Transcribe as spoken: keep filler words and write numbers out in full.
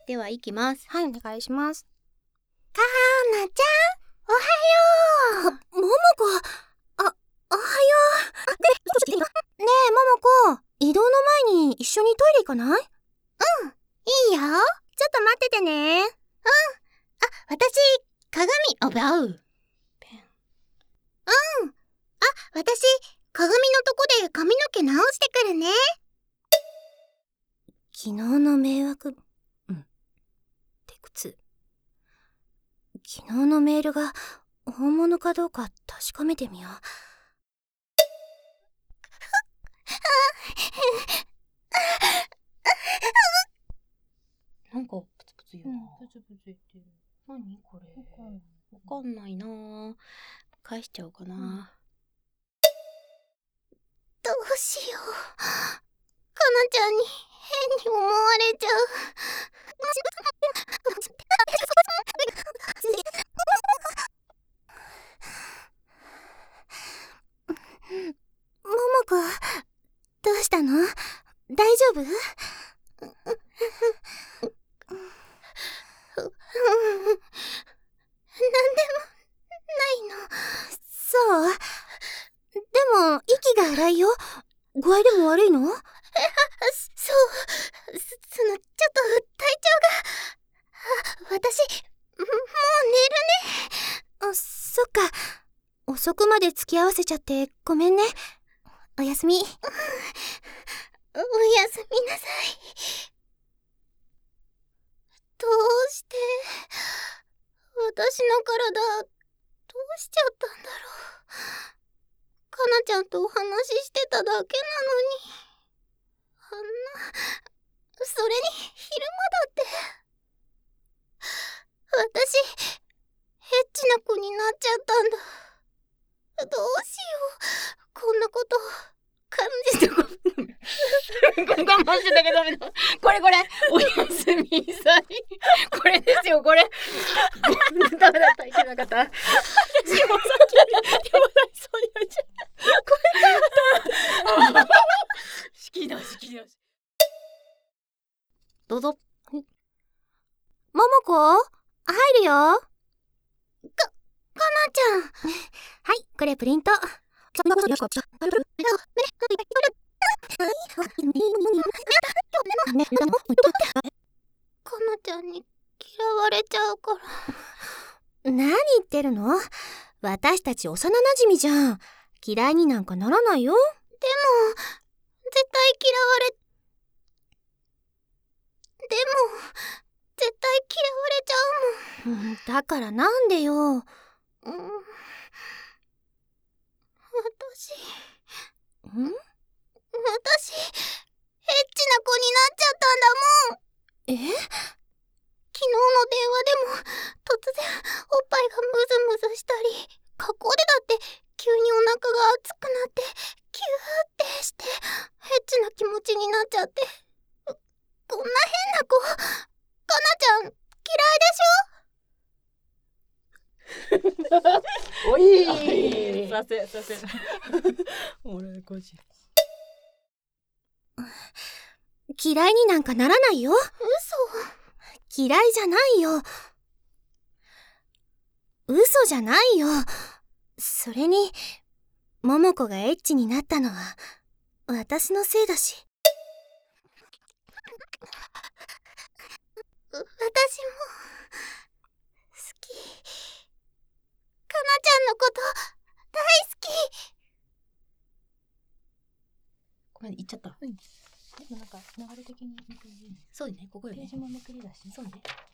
では行きます。 はい、お願いします。 かなちゃん、おはよう。 ももこ、あ、おはよう。ねえ、ももこ、移動の前に一緒にトイレ行かない？ うん、いいよ。ちょっと待っててね。うん。あ、私、鏡、あ、ばう。ペン。うん。あ、私、鏡のとこで髪の毛直してくるね。 昨日の迷惑、うん。って靴。昨日のメールが本物かどうか確かめてみよう。 なんかプツプツ言うな。プツプツ言ってる。何これ。わかんないなぁ。返しちゃおうかな、うん、 どうしよう。かなちゃんに変に思われちゃう。 ももこ、どうしたの？大丈夫？ なんでもないの。 そう。でも息が荒いよ。具合でも悪いの？え、 そうそ、そのちょっと体調が。私もう寝るね。 あ、そっか。遅くまで付き合わせちゃってごめんね。おやすみ。おやすみなさい。どうして私の体どうしちゃったんだろう。かなちゃんとお話ししてただけなのに、あんな、それに昼間だって私エッチな子になっちゃったんだ。どうしよう。こんなこと感じてこ我慢してたけどダメだ。これこれおやすみさい。これですよ、これ。ダメだった、いけなかった。私もさっき手もそうになっちゃった。これだった。式だ式だ。どうぞ。 ももこ、入るよ。か、かなちゃん。 はい、これプリント。 かなちゃんに嫌われちゃうから。 何言ってるの？私たち幼馴染じゃん。嫌いになんかならないよ。でも絶対嫌われでも絶対嫌われちゃうもん。 だからなんでよ。うん、 私ん？私エッチな子になっちゃったんだもん。 え？ 昨日の電話でも突然おっぱいがムズムズしたり、学校でだって急にお腹が熱くなってキューってしてエッチな気持ちになっちゃって、こんな変な子かなちゃん嫌いでしょ。おいさせさせ俺こじ嫌いになんかならないよ。 嘘。 嫌いじゃないよ。嘘じゃないよ。それに桃子がエッチになったのは私のせいだし。 私も好き。かなちゃんのこと大好き。 ごめん、言っちゃった。うん、でもなんか流れ的にそうね、ここよね。ページもめくりだし、そうね。